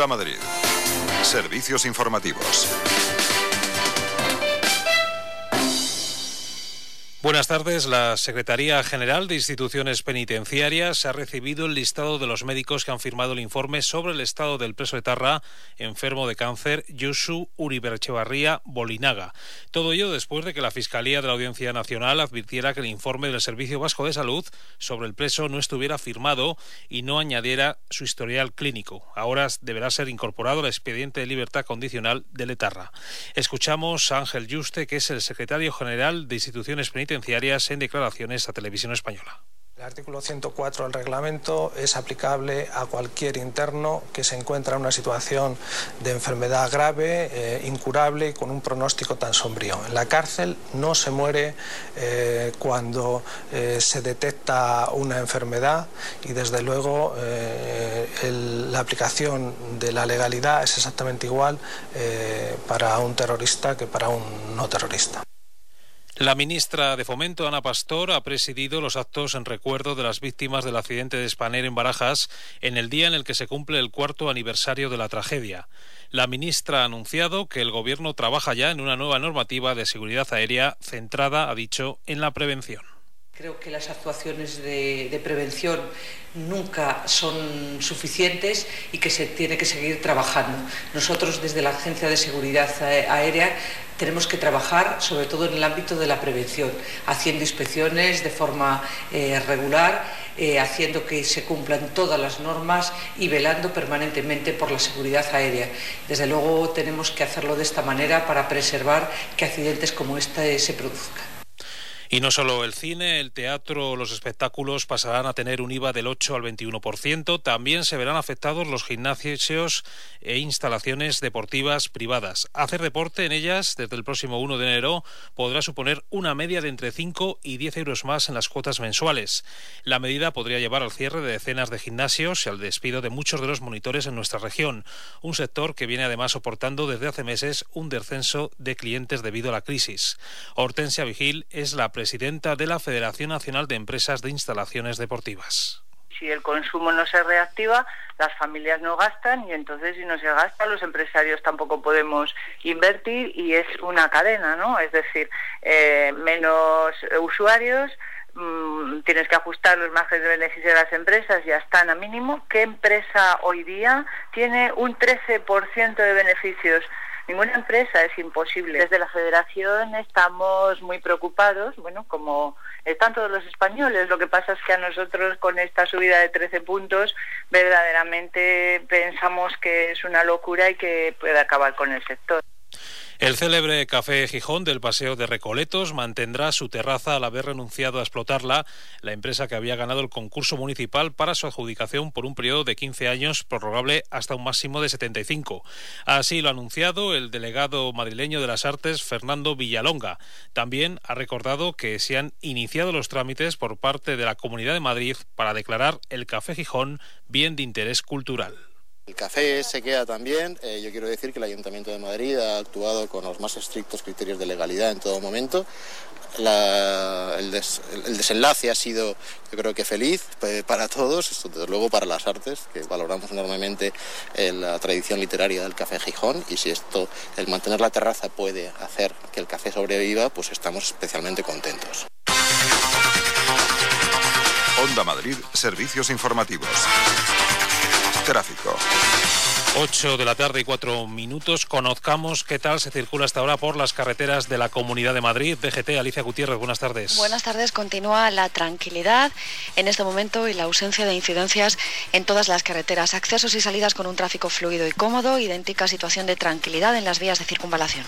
Onda Madrid. Servicios informativos. Buenas tardes. La Secretaría General de Instituciones Penitenciarias ha recibido el listado de los médicos que han firmado el informe sobre el estado del preso etarra enfermo de cáncer Josu Uriberretxebarria Bolinaga. Todo ello después de que la Fiscalía de la Audiencia Nacional advirtiera que el informe del Servicio Vasco de Salud sobre el preso no estuviera firmado y no añadiera su historial clínico. Ahora deberá ser incorporado al expediente de libertad condicional del etarra. Escuchamos a Ángel Yuste, que es el secretario general de Instituciones Penitenciarias, en declaraciones a Televisión Española. El artículo 104 del reglamento es aplicable a cualquier interno que se encuentra en una situación de enfermedad grave, incurable y con un pronóstico tan sombrío. En la cárcel no se muere cuando se detecta una enfermedad y desde luego la aplicación de la legalidad es exactamente igual para un terrorista que para un no terrorista. La ministra de Fomento, Ana Pastor, ha presidido los actos en recuerdo de las víctimas del accidente de Spanair en Barajas en el día en el que se cumple el 4º aniversario de la tragedia. La ministra ha anunciado que el Gobierno trabaja ya en una nueva normativa de seguridad aérea centrada, ha dicho, en la prevención. Creo que las actuaciones de prevención nunca son suficientes y que se tiene que seguir trabajando. Nosotros desde la Agencia de Seguridad Aérea tenemos que trabajar sobre todo en el ámbito de la prevención, haciendo inspecciones de forma regular, haciendo que se cumplan todas las normas y velando permanentemente por la seguridad aérea. Desde luego tenemos que hacerlo de esta manera para preservar que accidentes como este se produzcan. Y no solo el cine, el teatro o los espectáculos pasarán a tener un IVA del 8 al 21%. También se verán afectados los gimnasios e instalaciones deportivas privadas. Hacer deporte en ellas desde el próximo 1 de enero podrá suponer una media de entre 5 y 10 euros más en las cuotas mensuales. La medida podría llevar al cierre de decenas de gimnasios y al despido de muchos de los monitores en nuestra región. Un sector que viene además soportando desde hace meses un descenso de clientes debido a la crisis. Hortensia Vigil es la presidenta de la Federación Nacional de Empresas de Instalaciones Deportivas. Si el consumo no se reactiva, las familias no gastan y entonces si no se gasta, los empresarios tampoco podemos invertir y es una cadena, ¿no? Es decir, menos usuarios, tienes que ajustar los márgenes de beneficio de las empresas, ya están a mínimo. ¿Qué empresa hoy día tiene un 13% de beneficios? Ninguna empresa, es imposible. Desde la Federación estamos muy preocupados, bueno, como están todos los españoles. Lo que pasa es que a nosotros con esta subida de 13 puntos verdaderamente pensamos que es una locura y que puede acabar con el sector. El célebre Café Gijón del Paseo de Recoletos mantendrá su terraza al haber renunciado a explotarla la empresa que había ganado el concurso municipal para su adjudicación por un periodo de 15 años prorrogable hasta un máximo de 75. Así lo ha anunciado el delegado madrileño de las Artes, Fernando Villalonga. También ha recordado que se han iniciado los trámites por parte de la Comunidad de Madrid para declarar el Café Gijón bien de interés cultural. El café se queda también. Yo quiero decir que el Ayuntamiento de Madrid ha actuado con los más estrictos criterios de legalidad en todo momento. El desenlace ha sido, yo creo que feliz para todos, esto desde luego para las artes, que valoramos enormemente la tradición literaria del Café Gijón, y si el mantener la terraza puede hacer que el café sobreviva, pues estamos especialmente contentos. Onda Madrid, servicios informativos. Tráfico. 8 de la tarde y 4 minutos. Conozcamos qué tal se circula hasta ahora por las carreteras de la Comunidad de Madrid. DGT, Alicia Gutiérrez, buenas tardes. Buenas tardes. Continúa la tranquilidad en este momento y la ausencia de incidencias en todas las carreteras. Accesos y salidas con un tráfico fluido y cómodo. Idéntica situación de tranquilidad en las vías de circunvalación.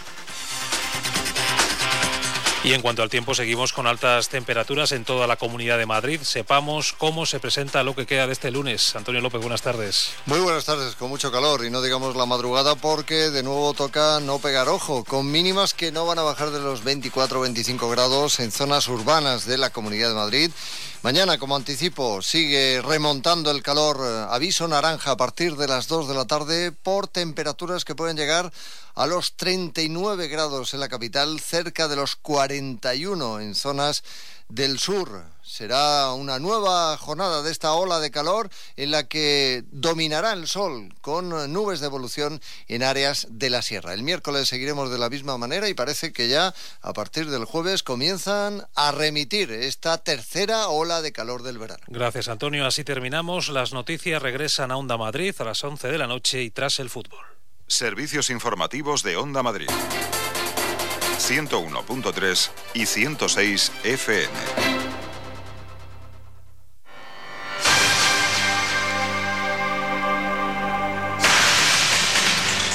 Y en cuanto al tiempo, seguimos con altas temperaturas en toda la Comunidad de Madrid. Sepamos cómo se presenta lo que queda de este lunes. Antonio López, buenas tardes. Muy buenas tardes, con mucho calor y no digamos la madrugada porque de nuevo toca no pegar ojo, con mínimas que no van a bajar de los 24 o 25 grados en zonas urbanas de la Comunidad de Madrid. Mañana, como anticipo, sigue remontando el calor. Aviso naranja a partir de las 2 de la tarde por temperaturas que pueden llegar a los 39 grados en la capital, cerca de los 41 en zonas del sur. Será una nueva jornada de esta ola de calor en la que dominará el sol con nubes de evolución en áreas de la sierra. El miércoles seguiremos de la misma manera y parece que ya a partir del jueves comienzan a remitir esta tercera ola de calor del verano. Gracias, Antonio. Así terminamos. Las noticias regresan a Onda Madrid a las 11 de la noche y tras el fútbol. Servicios informativos de Onda Madrid. 101.3 y 106 FM.